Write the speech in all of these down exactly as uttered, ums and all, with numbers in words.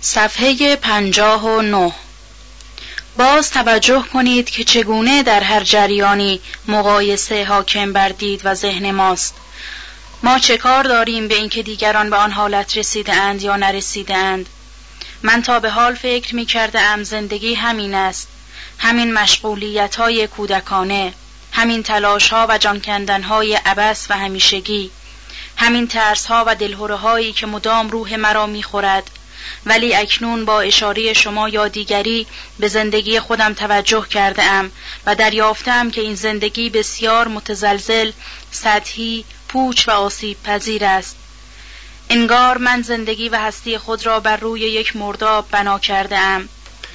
صفحه پنجاه و نه. باز توجه کنید که چگونه در هر جریانی مقایسه حاکم بر دید و ذهن ماست. ما چه کار داریم به اینکه دیگران به آن حالت رسیده اند یا نرسیده اند؟ من تا به حال فکر می کرده ام زندگی همین است، همین مشغولیت های کودکانه، همین تلاش ها و جان کندن های عبث و همیشگی، همین ترس ها و دلهره هایی که مدام روح مرا می خورد. ولی اکنون با اشاره شما یا دیگری به زندگی خودم توجه کرده ام و دریافتم که این زندگی بسیار متزلزل، سطحی، پوچ و آسیب پذیر است. انگار من زندگی و هستی خود را بر روی یک مرداب بنا کرده ام.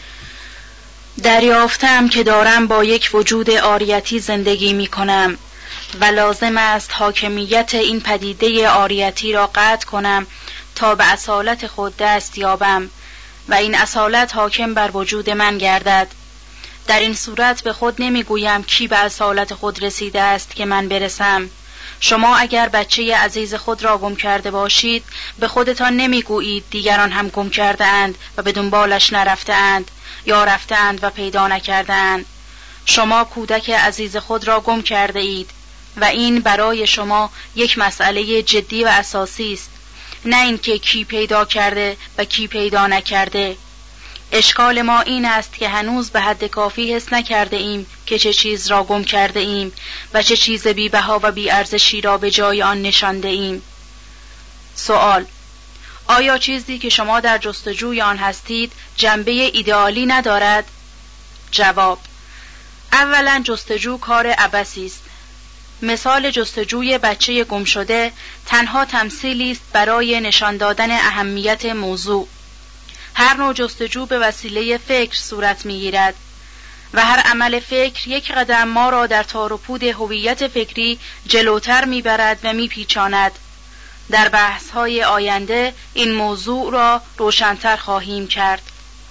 دریافتم که دارم با یک وجود عاریتی زندگی می کنم و لازم است حاکمیت این پدیده عاریتی را قطع کنم تا به اصالت خود دست یابم و این اصالت حاکم بر وجود من گردد. در این صورت به خود نمیگویم کی به اصالت خود رسیده است که من برسم. شما اگر بچه عزیز خود را گم کرده باشید به خودتان نمیگویید دیگران هم گم کرده اند و به دنبالش نرفته اند یا رفته اند و پیدا نکرده اند. شما کودک عزیز خود را گم کرده اید و این برای شما یک مسئله جدی و اساسی است، نه اینکه کی پیدا کرده و کی پیدا نکرده. اشکال ما این است که هنوز به حد کافی حس نکرده ایم که چه چیز را گم کرده ایم و چه چیز بی بها و بی ارزشی را به جای آن نشانده ایم. سوال: آیا چیزی که شما در جستجوی آن هستید جنبه ایدئالی ندارد؟ جواب: اولا جستجو کار عبثی است. مثال جستجوی بچه گم شده تنها تمثیلی است برای نشان دادن اهمیت موضوع. هر نوع جستجو به وسیله فکر صورت می‌گیرد و هر عمل فکر یک قدم ما را در تار و پود هویت فکری جلوتر می‌برد و می‌پیچاند. در بحث‌های آینده این موضوع را روشن‌تر خواهیم کرد.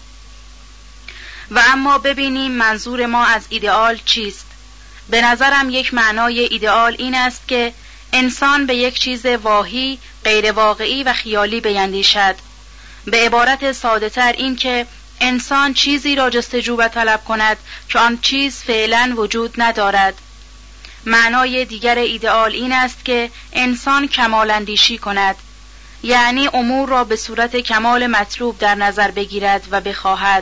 و اما ببینیم منظور ما از ایدئال چیست. به نظرم یک معنای ایدئال این است که انسان به یک چیز واهی، غیر واقعی و خیالی بیندیشد. به عبارت ساده تر این که انسان چیزی را جستجو و طلب کند که آن چیز فعلا وجود ندارد. معنای دیگر ایدئال این است که انسان کمال اندیشی کند، یعنی امور را به صورت کمال مطلوب در نظر بگیرد و بخواهد.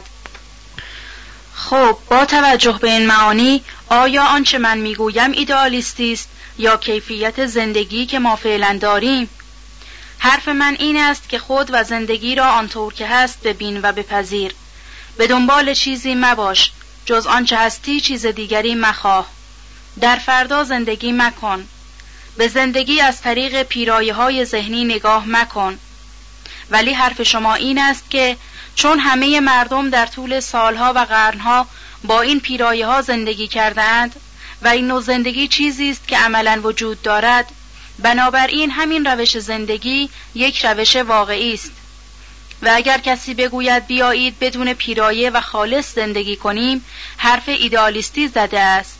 خب با توجه به این معانی آیا آنچه من میگویم ایدئالیستی است یا کیفیت زندگی که ما فعلا داریم؟ حرف من این است که خود و زندگی را آنطور که هست ببین و بپذیر. به دنبال چیزی مباش، جز آنچه هستی چیز دیگری مخواه. در فردا زندگی مکن. به زندگی از طریق پیرایه‌های ذهنی نگاه مکن. ولی حرف شما این است که چون همه مردم در طول سالها و قرنها با این پیرایه‌ها زندگی کردند و این نوع زندگی چیزی است که عملاً وجود دارد، بنابراین همین روش زندگی یک روش واقعی است. و اگر کسی بگوید بیایید بدون پیرایه و خالص زندگی کنیم، حرف ایدئالیستی زده است.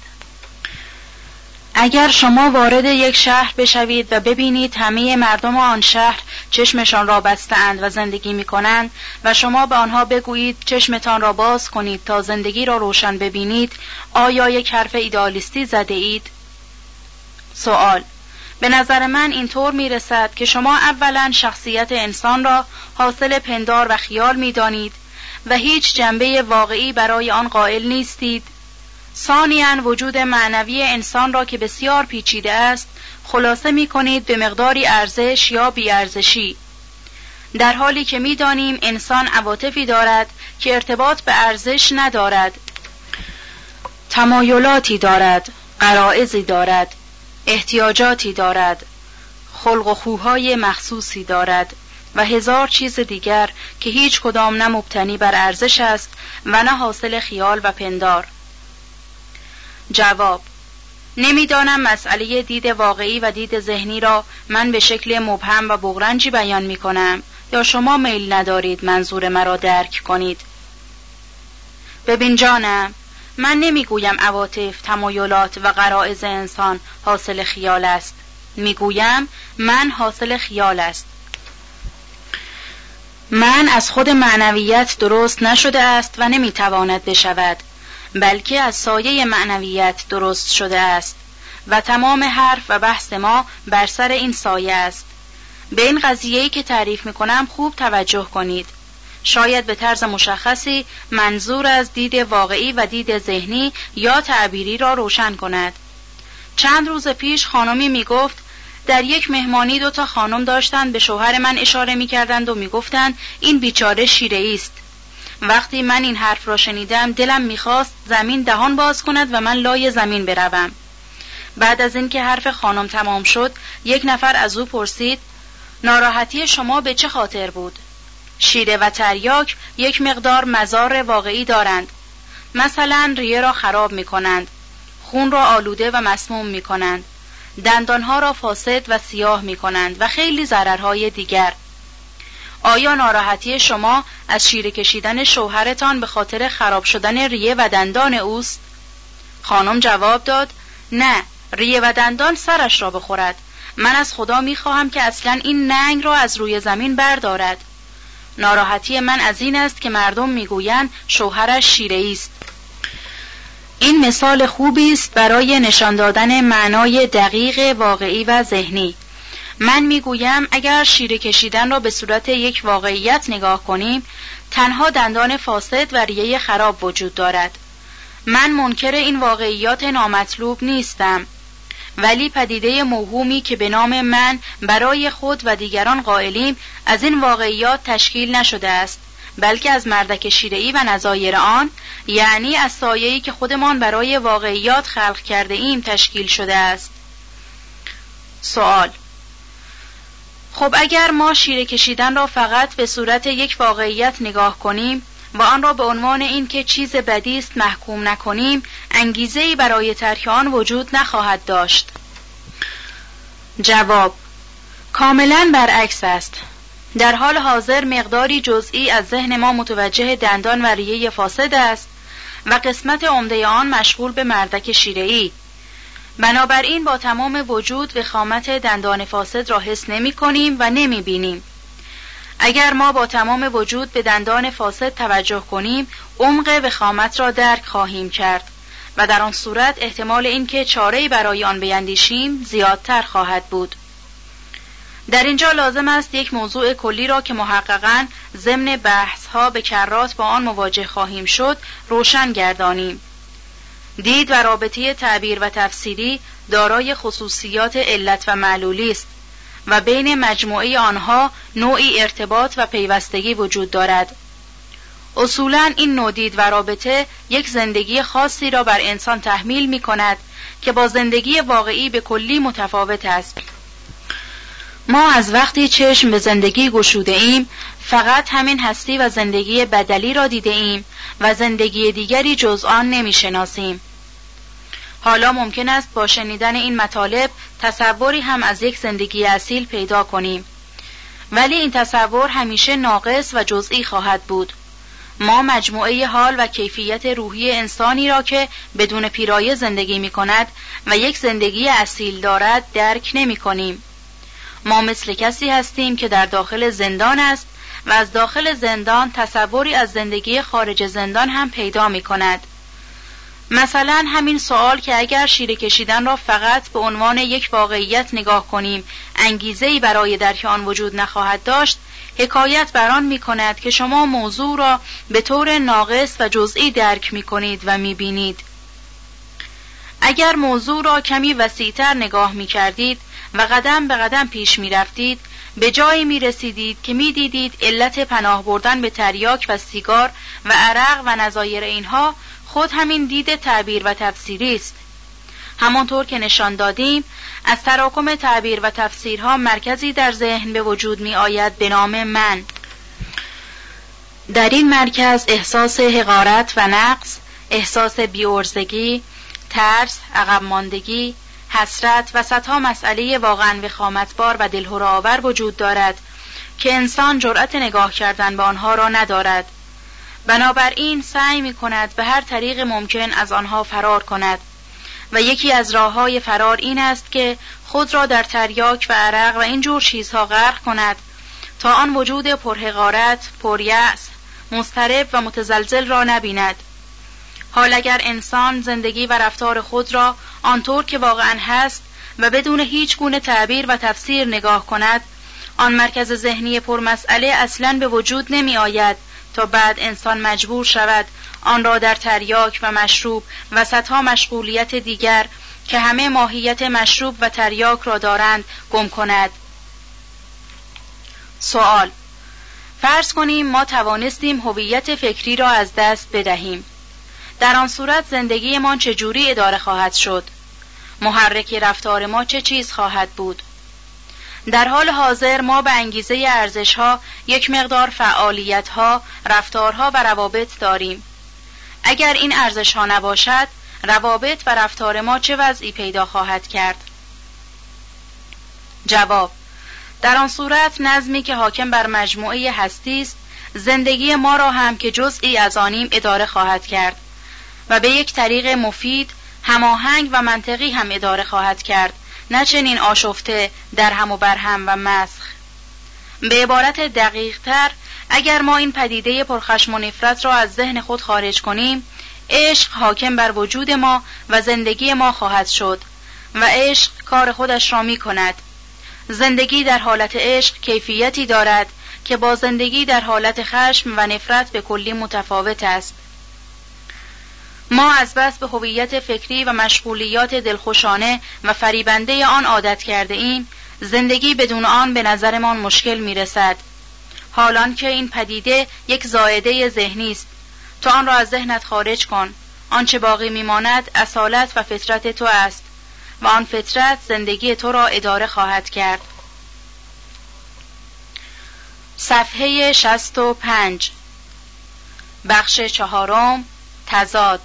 اگر شما وارد یک شهر بشوید و ببینید همه مردم آن شهر چشمشان را بسته‌اند و زندگی می‌کنند و شما به آنها بگویید چشمتان را باز کنید تا زندگی را روشن ببینید، آیا یک حرف ایدئالیستی زده اید؟ سوال: به نظر من اینطور میرسد که شما اولا شخصیت انسان را حاصل پندار و خیال می‌دانید و هیچ جنبه واقعی برای آن قائل نیستید. ثانیاً وجود معنوی انسان را که بسیار پیچیده است خلاصه می کنید به مقداری ارزش یا بی‌ارزشی، در حالی که می دانیم انسان عواطفی دارد که ارتباط به ارزش ندارد، تمایلاتی دارد، غرایزی دارد، احتیاجاتی دارد، خلق و خوهای مخصوصی دارد و هزار چیز دیگر که هیچ کدام نه مبتنی بر ارزش است و نه حاصل خیال و پندار. جواب: نمیدانم مسئله دید واقعی و دید ذهنی را من به شکل مبهم و بغرنجی بیان می کنم یا شما میل ندارید منظور مرا درک کنید. ببین جانم، من نمیگویم عواطف، تمایلات و غرایز انسان حاصل خیال است. میگویم من حاصل خیال است. من از خود معنویت درست نشده است و نمیتواند بشود، بلکه از سایه معنویت درست شده است و تمام حرف و بحث ما بر سر این سایه است. به این قضیه‌ای که تعریف میکنم خوب توجه کنید. شاید به طرز مشخصی منظور از دید واقعی و دید ذهنی یا تعبیری را روشن کند. چند روز پیش خانمی میگفت در یک مهمانی دو تا خانم داشتند به شوهر من اشاره میکردند و میگفتند این بیچاره شیره‌ای است. وقتی من این حرف را شنیدم دلم میخواست زمین دهان باز کند و من لای زمین بروم. بعد از اینکه حرف خانم تمام شد یک نفر از او پرسید ناراحتی شما به چه خاطر بود؟ شیره و تریاک یک مقدار مضار واقعی دارند. مثلا ریه را خراب میکنند، خون را آلوده و مسموم میکنند، دندانها را فاسد و سیاه میکنند و خیلی ضررهای دیگر. آیا ناراحتی شما از شیره کشیدن شوهرتان به خاطر خراب شدن ریه و دندان اوست؟ خانم جواب داد نه، ریه و دندان سرش را بخورد. من از خدا میخواهم که اصلا این ننگ را از روی زمین بردارد. ناراحتی من از این است که مردم میگویند شوهرش شیره‌ای است. این مثال خوبی است برای نشان دادن معنای دقیق واقعی و ذهنی. من میگویم اگر شیره کشیدن را به صورت یک واقعیت نگاه کنیم، تنها دندان فاسد و ریه خراب وجود دارد. من منکر این واقعیات نامطلوب نیستم، ولی پدیده موهومی که به نام من برای خود و دیگران قائلیم از این واقعیات تشکیل نشده است، بلکه از مردک شیره‌ای و نظایر آن، یعنی از سایه‌ای که خودمان برای واقعیات خلق کرده ایم تشکیل شده است. سوال: خب اگر ما شیره کشیدن را فقط به صورت یک واقعیت نگاه کنیم و آن را به عنوان این که چیز بدی است محکوم نکنیم، انگیزه‌ای برای ترک آن وجود نخواهد داشت. جواب: کاملاً برعکس است. در حال حاضر مقداری جزئی از ذهن ما متوجه دندان و ریه فاسد است و قسمت عمده آن مشغول به مردک شیره‌ای. بنابراین با تمام وجود وخامت دندان فاسد را حس نمی کنیم و نمی بینیم. اگر ما با تمام وجود به دندان فاسد توجه کنیم، عمق وخامت را درک خواهیم کرد و در آن صورت احتمال اینکه چاره‌ای برای آن بیندیشیم زیادتر خواهد بود. در اینجا لازم است یک موضوع کلی را که محققاً ضمن بحث‌ها به کرات با آن مواجه خواهیم شد روشن گردانیم. دید و رابطه تعبیر و تفسیری دارای خصوصیات علت و معلولی است و بین مجموعه آنها نوعی ارتباط و پیوستگی وجود دارد. اصولاً این نوع دید و رابطه یک زندگی خاصی را بر انسان تحمیل می کند که با زندگی واقعی به کلی متفاوت است. ما از وقتی چشم به زندگی گشوده ایم فقط همین هستی و زندگی بدلی را دیده ایم و زندگی دیگری جز آن نمی شناسیم. حالا ممکن است با شنیدن این مطالب تصوری هم از یک زندگی اصیل پیدا کنیم، ولی این تصور همیشه ناقص و جزئی خواهد بود. ما مجموعه حال و کیفیت روحی انسانی را که بدون پیرایه زندگی می کند و یک زندگی اصیل دارد درک نمی کنیم. ما مثل کسی هستیم که در داخل زندان است و از داخل زندان تصوری از زندگی خارج زندان هم پیدا می کند. مثلا همین سوال که اگر شیره کشیدن را فقط به عنوان یک واقعیت نگاه کنیم انگیزه‌ای برای درک آن وجود نخواهد داشت، حکایت بر آن می کند که شما موضوع را به طور ناقص و جزئی درک می کنید و می بینید. اگر موضوع را کمی وسیع‌تر نگاه می کردید و قدم به قدم پیش می رفتید، به جایی می رسیدید که می دیدید علت پناه بردن به تریاک و سیگار و عرق و نظایر اینها خود همین دید تعبیر و تفسیری است. همانطور که نشان دادیم، از تراکم تعبیر و تفسیرها مرکزی در ذهن به وجود می آید به نام من. در این مرکز احساس حقارت و نقص، احساس بی‌عرضگی، ترس، عقب ماندگی، حسرت و صدها مسئله واقعاً وخامتبار و دلهره‌آور وجود دارد که انسان جرأت نگاه کردن به آنها را ندارد. بنابراین سعی می کند به هر طریق ممکن از آنها فرار کند و یکی از راه‌های فرار این است که خود را در تریاک و عرق و این جور چیزها غرق کند تا آن وجود پرحقارت، پریأس، مضطرب و متزلزل را نبیند. حال اگر انسان زندگی و رفتار خود را آنطور که واقعاً هست و بدون هیچ گونه تعبیر و تفسیر نگاه کند، آن مرکز ذهنی پرمسئله اصلاً به وجود نمی آید تا بعد انسان مجبور شود آن را در تریاک و مشروب و صدها مشغولیت دیگر که همه ماهیت مشروب و تریاک را دارند گم کند. سوال: فرض کنیم ما توانستیم هویت فکری را از دست بدهیم. در آن صورت زندگی ما چجوری اداره خواهد شد؟ محرک رفتار ما چه چیز خواهد بود؟ در حال حاضر ما به انگیزه ارزش‌ها یک مقدار فعالیت‌ها، رفتارها و روابط داریم. اگر این ارزش‌ها نباشد، روابط و رفتار ما چه وضعی پیدا خواهد کرد؟ جواب: در آن صورت نظمی که حاکم بر مجموعه هستی است، زندگی ما را هم که جزئی از آنیم اداره خواهد کرد و به یک طریق مفید، هماهنگ و منطقی هم اداره خواهد کرد، نه چنین آشفته، در هم و بر هم و مسخ. به عبارت دقیق تر، اگر ما این پدیده پرخشم و نفرت را از ذهن خود خارج کنیم، عشق حاکم بر وجود ما و زندگی ما خواهد شد و عشق کار خودش را می کند. زندگی در حالت عشق کیفیتی دارد که با زندگی در حالت خشم و نفرت به کلی متفاوت است. ما از بس به هویت فکری و مشغولیات دلخوشانه و فریبنده آن عادت کرده ایم، زندگی بدون آن به نظرمان مشکل می رسد. حالان که این پدیده یک زائده ذهنی است، تو آن را از ذهنت خارج کن. آنچه باقی می ماند اصالت و فطرت تو است و آن فطرت زندگی تو را اداره خواهد کرد. صفحه شصت و پنج، بخش چهارم، تضاد.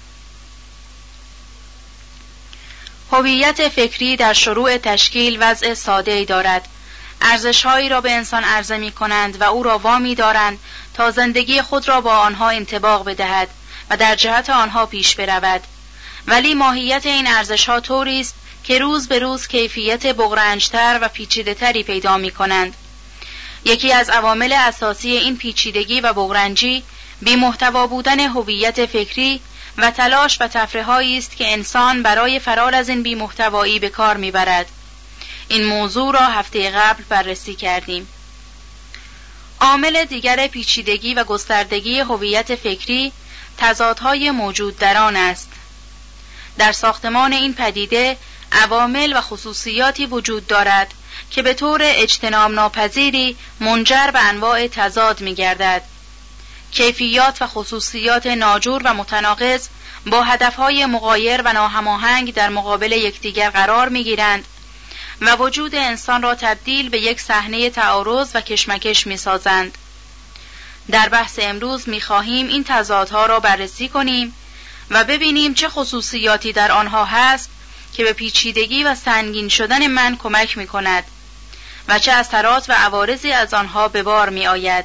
هویت فکری در شروع تشکیل وضع ساده‌ای دارد. ارزش‌هایی را به انسان عرضه می‌کنند و او را وامی دارند تا زندگی خود را با آنها انطباق بدهد و در جهت آنها پیش برود. ولی ماهیت این ارزش‌ها طوری است که روز به روز کیفیت بغرنج‌تر و پیچیده‌تری پیدا می‌کنند. یکی از عوامل اساسی این پیچیدگی و بغرنجی بی‌محتوا بودن هویت فکری و تلاش و تفرهایی است که انسان برای فرار از این بی‌محتوایی به کار می‌برد. این موضوع را هفته قبل بررسی کردیم. عامل دیگر پیچیدگی و گستردگی هویت فکری تضادهای موجود در آن است. در ساختمان این پدیده عوامل و خصوصیاتی وجود دارد که به طور اجتناب ناپذیری منجر به انواع تضاد می‌گردد. کیفیات و خصوصیات ناجور و متناقض با هدفهای مغایر و ناهماهنگ در مقابل یکدیگر قرار می‌گیرند و وجود انسان را تبدیل به یک صحنه تعارض و کشمکش می‌سازند. در بحث امروز می‌خواهیم این تضادها را بررسی کنیم و ببینیم چه خصوصیاتی در آنها هست که به پیچیدگی و سنگین شدن من کمک می‌کند و چه اثرات و عوارضی از آنها به بار می‌آید.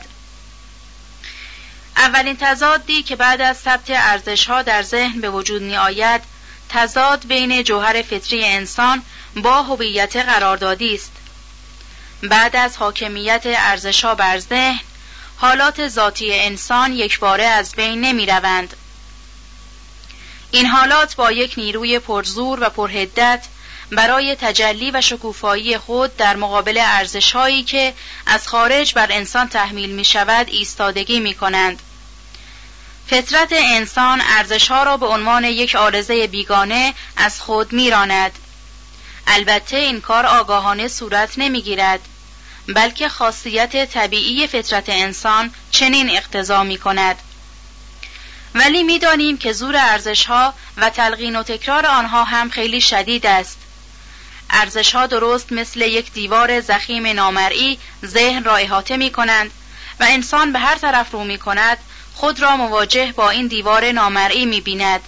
اولین تضادی که بعد از ثبت ارزش‌ها در ذهن به وجود می‌آید، تضاد بین جوهر فطری انسان با هویت قراردادی است. بعد از حاکمیت ارزش‌ها بر ذهن، حالات ذاتی انسان یکباره از بین نمی‌روند. این حالات با یک نیروی پرزور و پرحدت برای تجلی و شکوفایی خود در مقابل ارزش‌هایی که از خارج بر انسان تحمیل می‌شود ایستادگی می‌کنند. فطرت انسان ارزش‌ها را به عنوان یک عارضه بیگانه از خود می‌راند. البته این کار آگاهانه صورت نمی‌گیرد، بلکه خاصیت طبیعی فطرت انسان چنین اقتضا می‌کند. ولی می‌دانیم که زور ارزش‌ها و تلقین و تکرار آنها هم خیلی شدید است. ارزش‌ها درست مثل یک دیوار ضخیم نامرئی ذهن را احاطه می‌کنند و انسان به هر طرف رو می‌کند خود را مواجه با این دیوار نامرئی می‌بیند.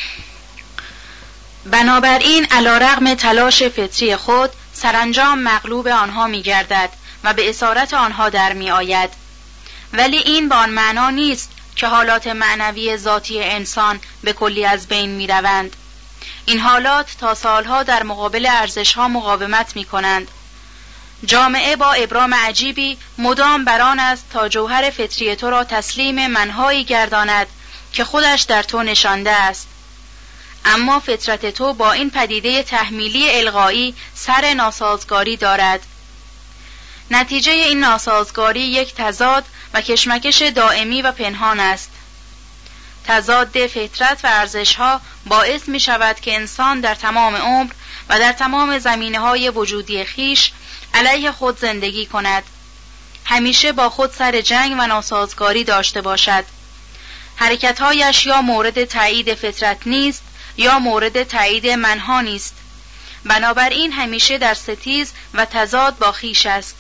بنابراین علی‌رغم تلاش فطری خود سرانجام مغلوب آنها می‌گردد و به اسارت آنها در می‌آید. ولی این به آن معنا نیست که حالات معنوی ذاتی انسان به کلی از بین می‌روند. این حالات تا سالها در مقابل ارزش‌ها مقاومت می‌کنند. جامعه با ابرام عجیبی مدام بران است تا جوهر فطری تو را تسلیم منهایی گرداند که خودش در تو نشانده است. اما فطرت تو با این پدیده تحمیلی الغایی سر ناسازگاری دارد. نتیجه این ناسازگاری یک تضاد و کشمکش دائمی و پنهان است. تضاد فطرت و ارزش‌ها باعث می شود که انسان در تمام عمر و در تمام زمینه‌های وجودی خیش علیه خود زندگی کند. همیشه با خود سر جنگ و ناسازگاری داشته باشد. حرکت‌هایش یا مورد تایید فطرت نیست یا مورد تایید منها نیست. بنابراین همیشه در ستیز و تضاد با خویش است.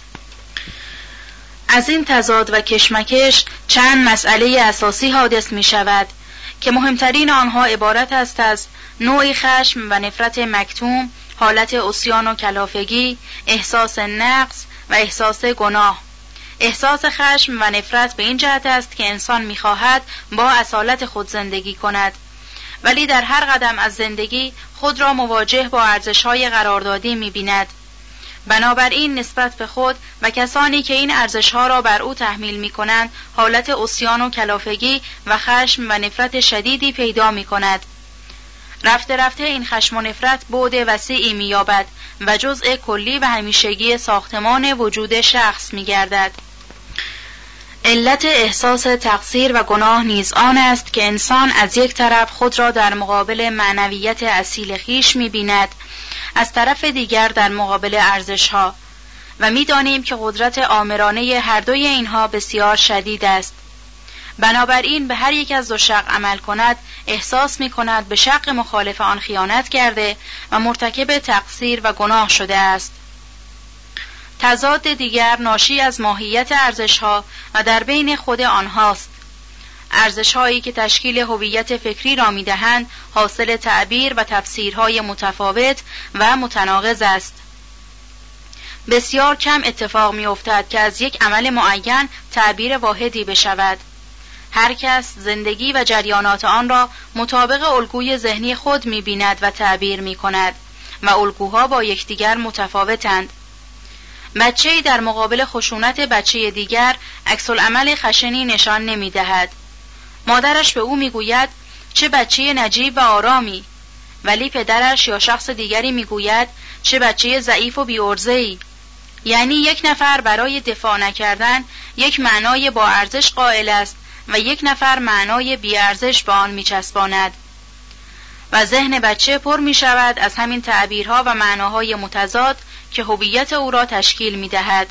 از این تضاد و کشمکش چند مسئله اساسی حادث می شود که مهمترین آنها عبارت است از نوعی خشم و نفرت مکتوم، حالت عصیان و کلافگی، احساس نقص و احساس گناه. احساس خشم و نفرت به این جهت است که انسان می‌خواهد با اصالت خود زندگی کند، ولی در هر قدم از زندگی خود را مواجه با ارزش‌های قراردادی می‌بیند. بنابراین نسبت به خود و کسانی که این ارزش‌ها را بر او تحمیل می‌کنند حالت عصیان و کلافگی و خشم و نفرت شدیدی پیدا می‌کند. رفته رفته این خشم و نفرت بعد وسیعی می‌یابد و جزء کلی و همیشگی ساختمان وجود شخص می‌گردد. علت احساس تقصیر و گناه نیز آن است که انسان از یک طرف خود را در مقابل معنویت اصیل خویش می‌بیند، از طرف دیگر در مقابل ارزش‌ها، و می‌دانیم که قدرت آمرانه هر دوی اینها بسیار شدید است. بنابراین به هر یک از دو شق عمل کند احساس می‌کند به شق مخالف آن خیانت کرده و مرتکب تقصیر و گناه شده است. تضاد دیگر ناشی از ماهیت ارزش‌ها و در بین خود آنهاست. ارزش‌هایی که تشکیل هویت فکری را می‌دهند حاصل تعبیر و تفسیرهای متفاوت و متناقض است. بسیار کم اتفاق می‌افتد که از یک عمل معین تعبیر واحدی بشود. هر کس زندگی و جریانات آن را مطابق الگوی ذهنی خود می‌بیند و تعبیر می‌کند و الگوها با یکدیگر متفاوتند. بچه‌ای در مقابل خشونت بچه دیگر عکس‌العمل خشنی نشان نمی‌دهد. مادرش به او می‌گوید چه بچه نجیب و آرامی، ولی پدرش یا شخص دیگری می‌گوید چه بچه ضعیف و بی‌عرضه‌ای. یعنی یک نفر برای دفاع نکردن یک معنای با ارزش قائل است و یک نفر معنای بی‌ارزش به آن می‌چسباند و ذهن بچه پر می‌شود از همین تعبیرها و معناهای متضاد که هویت او را تشکیل می‌دهد.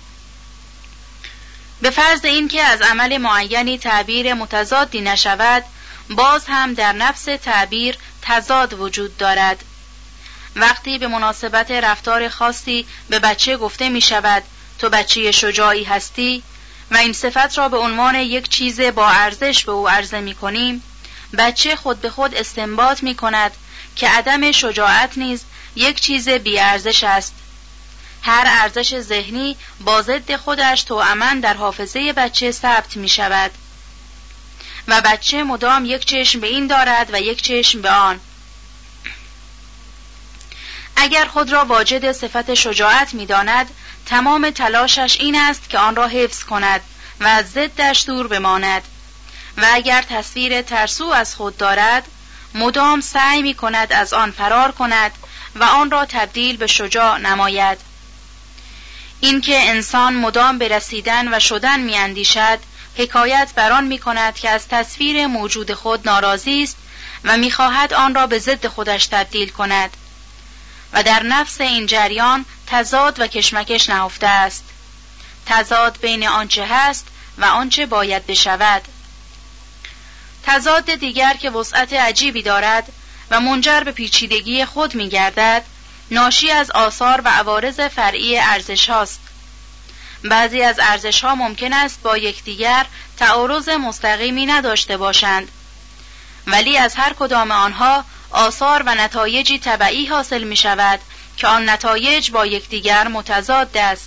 به فرض اینکه از عمل معینی تعبیر متضادی نشود، باز هم در نفس تعبیر تضاد وجود دارد. وقتی به مناسبت رفتار خاصی به بچه گفته می‌شود تو بچه شجاعی هستی و این صفت را به عنوان یک چیز با ارزش به او عرضه می‌کنیم، بچه خود به خود استنباط می‌کند که عدم شجاعت نیز یک چیز بی ارزش است. هر ارزش ذهنی با ضد خودش توأماً در حافظه بچه ثبت می شود و بچه مدام یک چشم به این دارد و یک چشم به آن. اگر خود را واجد صفت شجاعت می داند، تمام تلاشش این است که آن را حفظ کند و از ضدش دور بماند، و اگر تصویر ترسو از خود دارد، مدام سعی می کند از آن فرار کند و آن را تبدیل به شجاع نماید. اینکه انسان مدام به رسیدن و شدن می اندیشد، حکایت بر آن می کند که از تصویر موجود خود ناراضی است و می خواهد آن را به ضد خودش تبدیل کند و در نفس این جریان تضاد و کشمکش نهفته است. تضاد بین آنچه هست و آنچه باید بشود. تضاد دیگر که وسعت عجیبی دارد و منجر به پیچیدگی خود می گردد، ناشی از آثار و عوارض فرعی ارزش هاست. بعضی از ارزش ها ممکن است با یکدیگر تعارض مستقیمی نداشته باشند، ولی از هر کدام آنها آثار و نتایجی تبعی حاصل می شود که آن نتایج با یکدیگر متضاد است.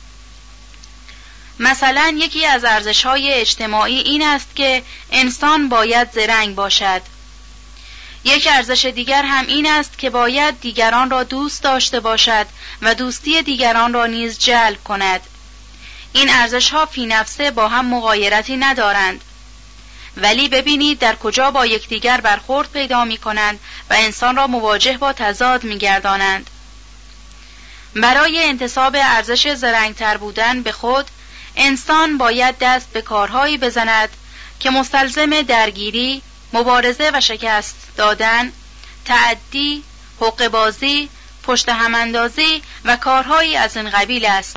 مثلا یکی از ارزش‌های اجتماعی این است که انسان باید زرنگ باشد. یک ارزش دیگر هم این است که باید دیگران را دوست داشته باشد و دوستی دیگران را نیز جلب کند. این ارزش‌ها فی نفسه با هم مغایرتی ندارند، ولی ببینید در کجا با یکدیگر برخورد پیدا می‌کنند و انسان را مواجه با تضاد می‌گردانند. برای انتصاب ارزش زرنگ‌تر بودن به خود، انسان باید دست به کارهایی بزند که مستلزم درگیری، مبارزه و شکست دادن، تعدی، حقه‌بازی، پشت هم اندازی و کارهایی از این قبیل است.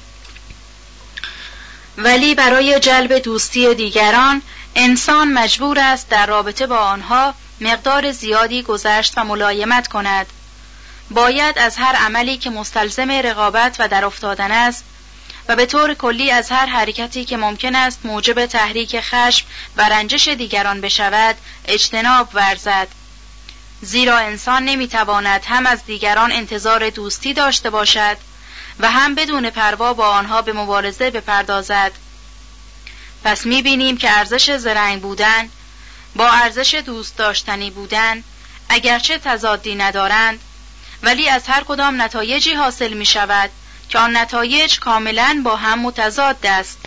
ولی برای جلب دوستی دیگران، انسان مجبور است در رابطه با آنها مقدار زیادی گذشت و ملایمت کند. باید از هر عملی که مستلزم رقابت و در افتادن است و به طور کلی از هر حرکتی که ممکن است موجب تحریک خشم و رنجش دیگران بشود اجتناب ورزد، زیرا انسان نمیتواند هم از دیگران انتظار دوستی داشته باشد و هم بدون پروا با آنها به مبارزه بپردازد. پس میبینیم که ارزش زرنگ بودن با ارزش دوست داشتنی بودن اگرچه تضادی ندارند، ولی از هر کدام نتایجی حاصل می شود که آن نتایج کاملا با هم متضاد است.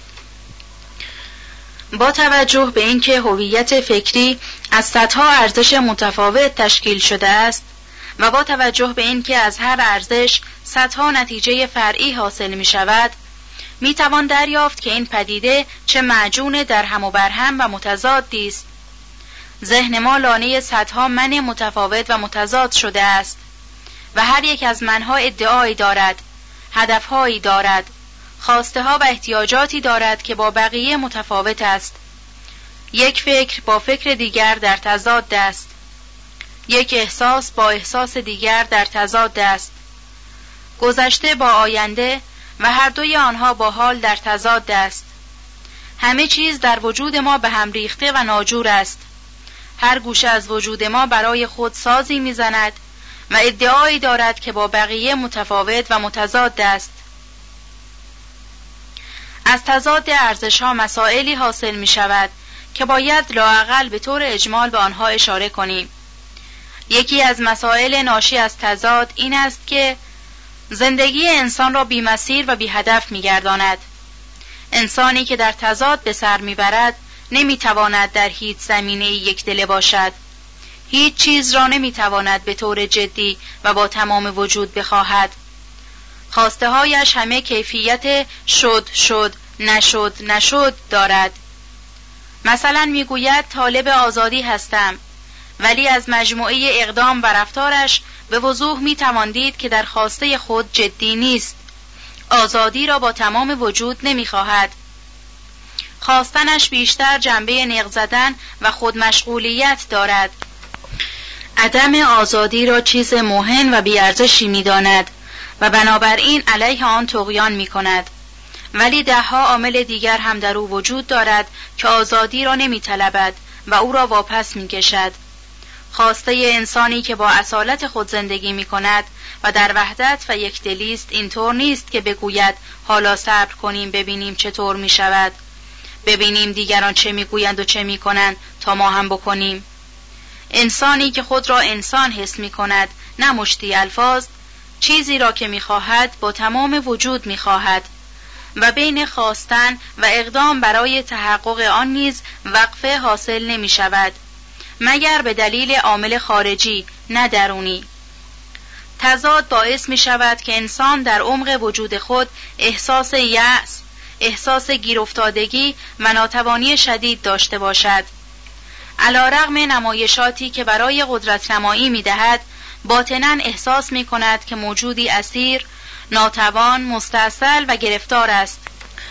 با توجه به اینکه هویت فکری از صدها ارزش متفاوت تشکیل شده است و با توجه به اینکه از هر ارزش صدها نتیجه فرعی حاصل می شود، می توان دریافت که این پدیده چه معجون در هم و برهم و متضادی است. ذهن ما لانه صدها من متفاوت و متضاد شده است و هر یک از منها ادعایی دارد، هدفهایی دارد، خواسته ها و احتیاجاتی دارد که با بقیه متفاوت است. یک فکر با فکر دیگر در تضاد است. یک احساس با احساس دیگر در تضاد است. گذشته با آینده و هر دوی آنها با حال در تضاد است. همه چیز در وجود ما به هم ریخته و ناجور است. هر گوشه از وجود ما برای خود سازی میزند و ادعایی دارد که با بقیه متفاوت و متضاد است. از تضاد ارزش‌ها مسائلی حاصل می شود که باید لااقل به طور اجمال به آنها اشاره کنیم. یکی از مسائل ناشی از تضاد این است که زندگی انسان را بی مسیر و بی هدف می گرداند. انسانی که در تضاد به سر می برد نمی تواند در هیچ زمینه یک دله باشد. هیچ چیز را نمی تواند به طور جدی و با تمام وجود بخواهد. خواسته هایش همه کیفیت شد شد نشد نشد دارد. مثلا می گوید طالب آزادی هستم، ولی از مجموعه اقدام و رفتارش به وضوح می توان دید که در خواسته خود جدی نیست. آزادی را با تمام وجود نمی خواهد. خواستنش بیشتر جنبه نق زدن و خودمشغولیت دارد. عدم آزادی را چیز مهم و بی‌ارزشی می‌داند و بنابراین علیه آن طغیان می‌کند. ولی ده‌ها عامل دیگر هم در او وجود دارد که آزادی را نمی‌طلبد و او را واپس می‌کشد. خواسته انسانی که با اصالت خود زندگی می‌کند و در وحدت و یکدلی است اینطور نیست که بگوید حالا صبر کنیم ببینیم چطور می‌شود، ببینیم دیگران چه می‌گویند و چه می‌کنند تا ما هم بکنیم. انسانی که خود را انسان حس می کند، نه مشتی الفاظ، چیزی را که می خواهد با تمام وجود می خواهد و بین خواستن و اقدام برای تحقق آن نیز وقفه حاصل نمی شود مگر به دلیل عامل خارجی نه درونی. تضاد باعث می شود که انسان در عمق وجود خود احساس یأس، احساس گیرافتادگی و ناتوانی شدید داشته باشد. علی‌رغم نمایشاتی که برای قدرت نمایی می دهد، باطناً احساس می کند که موجودی اسیر، ناتوان، مستعسل و گرفتار است.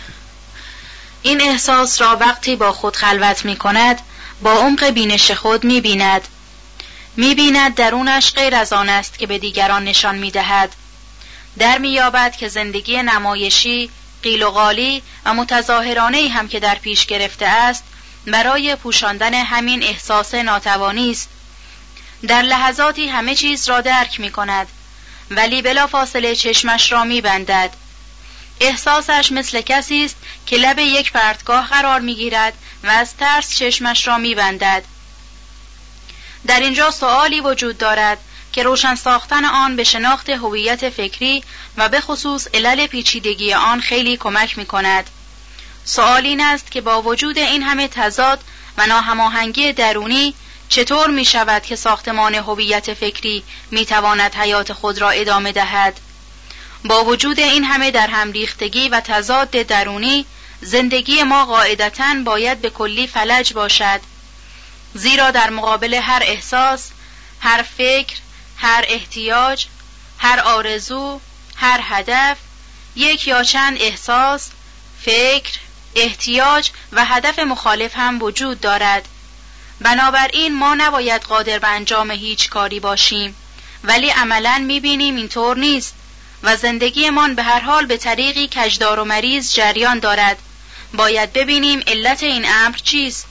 این احساس را وقتی با خود خلوت می کند، با عمق بینش خود می بیند. می بیند درونش غیر از آن است که به دیگران نشان می دهد. در می یابد که زندگی نمایشی، قیل و قالی و متظاهرانه‌ای هم که در پیش گرفته است، برای پوشاندن همین احساس ناتوانی است. در لحظاتی همه چیز را درک می کند، ولی بلافاصله چشمش را می بندد. احساسش مثل کسی است که لب یک پرتگاه قرار می گیرد و از ترس چشمش را می بندد. در اینجا سؤالی وجود دارد که روشن ساختن آن به شناخت هویت فکری و به خصوص علل پیچیدگی آن خیلی کمک می کند. سؤال این است که با وجود این همه تضاد و ناهماهنگی درونی چطور می شود که ساختمان هویت فکری می تواند حیات خود را ادامه دهد؟ با وجود این همه در هم ریختگی و تضاد درونی، زندگی ما قاعدتاً باید به کلی فلج باشد، زیرا در مقابل هر احساس، هر فکر، هر احتیاج، هر آرزو، هر هدف، یک یا چند احساس، فکر، احتیاج و هدف مخالف هم وجود دارد. بنابراین ما نباید قادر به انجام هیچ کاری باشیم، ولی عملاً می‌بینیم اینطور نیست و زندگیمان به هر حال به طریقی کجدار و مریض جریان دارد. باید ببینیم علت این امر چیست.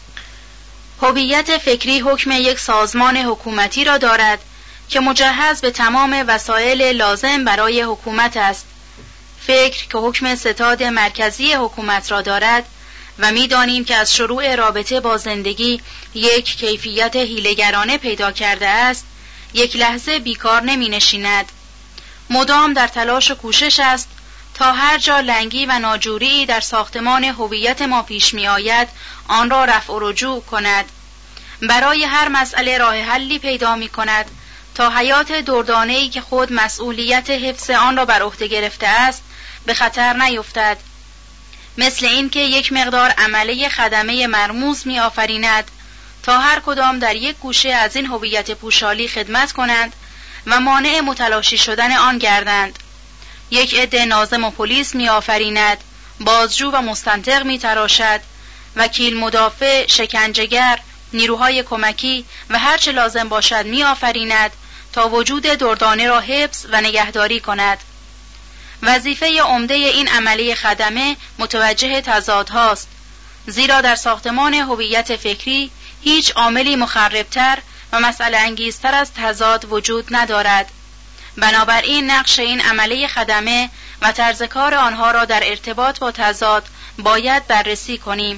هویت فکری حکم یک سازمان حکومتی را دارد که مجهز به تمام وسایل لازم برای حکومت است. فکر که حکم ستاد مرکزی حکومت را دارد و می‌دانیم که از شروع رابطه با زندگی یک کیفیت حیله‌گرانه پیدا کرده است، یک لحظه بیکار نمی‌نشیند. مدام در تلاش و کوشش است تا هر جا لنگی و ناجوری در ساختمان هویت ما پیش می آید آن را رفع و رجوع کند. برای هر مسئله راه حلی پیدا می کند تا حیات دردانه‌ای که خود مسئولیت حفظ آن را بر عهده گرفته است به خطر نیفتد. مثل این که یک مقدار عمله خدمه مرموز می آفریند تا هر کدام در یک گوشه از این هویت پوشالی خدمت کنند و مانع متلاشی شدن آن گردند. یک عده ناظم و پلیس می آفریند، بازجو و مستنطق می تراشد، وکیل مدافع، شکنجهگر، نیروهای کمکی و هر چه لازم باشد می آفریند تا وجود دردانه را حفظ و نگهداری کند. وظیفه عمده این عملی خدمه متوجه تضادهاست، زیرا در ساختمان هویت فکری هیچ عاملی مخربتر و مسئله انگیزتر از تضاد وجود ندارد. بنابراین نقش این عملی خدمه و طرز کار آنها را در ارتباط با تضاد باید بررسی کنیم.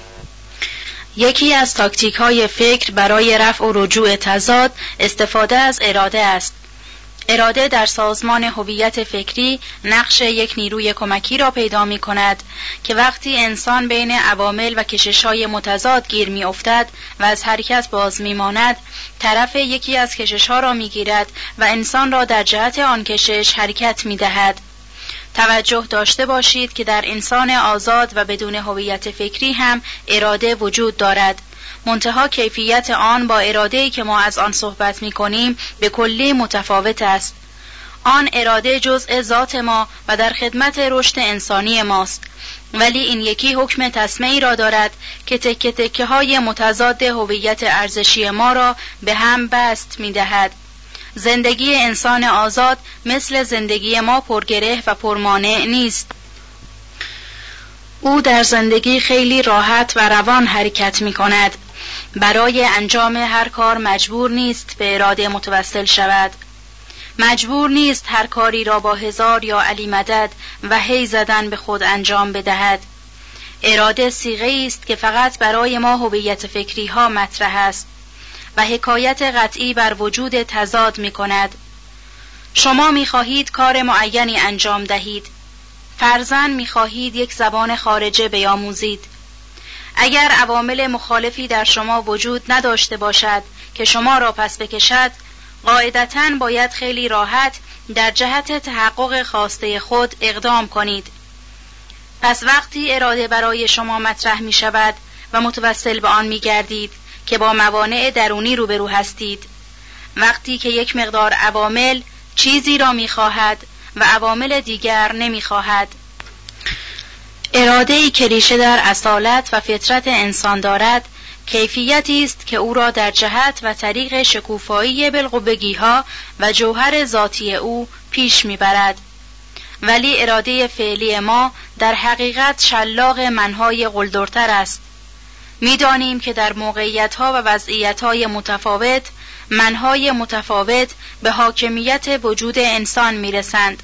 یکی از تاکتیک های فکر برای رفع و رجوع تضاد استفاده از اراده است. اراده در سازمان هویت فکری نقش یک نیروی کمکی را پیدا می کند که وقتی انسان بین عوامل و کشش‌های متضاد گیر می افتد و از حرکت باز می ماند، طرف یکی از کشش‌ها را می گیرد و انسان را در جهت آن کشش حرکت می دهد. توجه داشته باشید که در انسان آزاد و بدون هویت فکری هم اراده وجود دارد، منتها کیفیت آن با اراده‌ای که ما از آن صحبت می‌کنیم به کلی متفاوت است. آن اراده جزء ذات ما و در خدمت رشد انسانی ماست، ولی این یکی حکم تسمیعی را دارد که تکه تکه های متضاد هویت ارزشی ما را به هم بست می‌دهد. زندگی انسان آزاد مثل زندگی ما پرگره و پرمانع نیست. او در زندگی خیلی راحت و روان حرکت می‌کند. برای انجام هر کار مجبور نیست به اراده متوسل شود. مجبور نیست هر کاری را با هزار یا علی مدد و هی زدن به خود انجام بدهد. اراده صیغه‌ای است که فقط برای ما هویت فکری ها مطرح است و حکایت قطعی بر وجود تضاد می کند. شما می خواهید کار معینی انجام دهید. فرضاً می خواهید یک زبان خارجه بیاموزید. اگر عوامل مخالفی در شما وجود نداشته باشد که شما را پس بکشد، قاعدتاً باید خیلی راحت در جهت تحقق خواسته خود اقدام کنید. پس وقتی اراده برای شما مطرح می شود و متوسل به آن می گردید که با موانع درونی روبرو هستید، وقتی که یک مقدار عوامل چیزی را می خواهد و عوامل دیگر نمی خواهد. اراده‌ای که ریشه در اصالت و فطرت انسان دارد، کیفیتی است که او را در جهت و طریق شکوفایی بالقوگی‌ها و جوهر ذاتی او پیش می‌برد. ولی اراده فعلی ما در حقیقت شلاق منهای قلدرتر است. می‌دانیم که در موقعیت‌ها و وضعیت‌های متفاوت، منهای متفاوت به حاکمیت وجود انسان می‌رسند.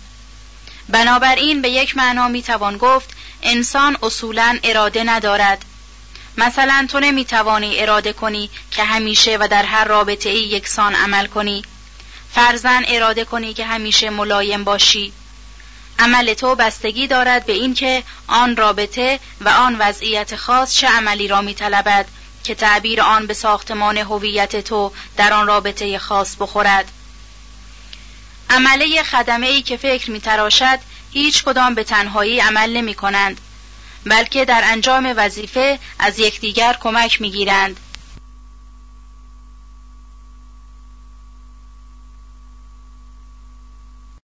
بنابراین به یک معنا می‌توان گفت انسان اصولاً اراده ندارد. مثلا تو نمیتوانی اراده کنی که همیشه و در هر رابطه ای یکسان عمل کنی. فرضاً اراده کنی که همیشه ملایم باشی. عمل تو بستگی دارد به این که آن رابطه و آن وضعیت خاص چه عملی را میطلبد که تعبیر آن به ساختمان هویت تو در آن رابطه خاص بخورد. عمله خدمه‌ای که فکر می‌تراشد هیچ کدام به تنهایی عمل نمی‌کنند، بلکه در انجام وظیفه از یکدیگر کمک می‌گیرند.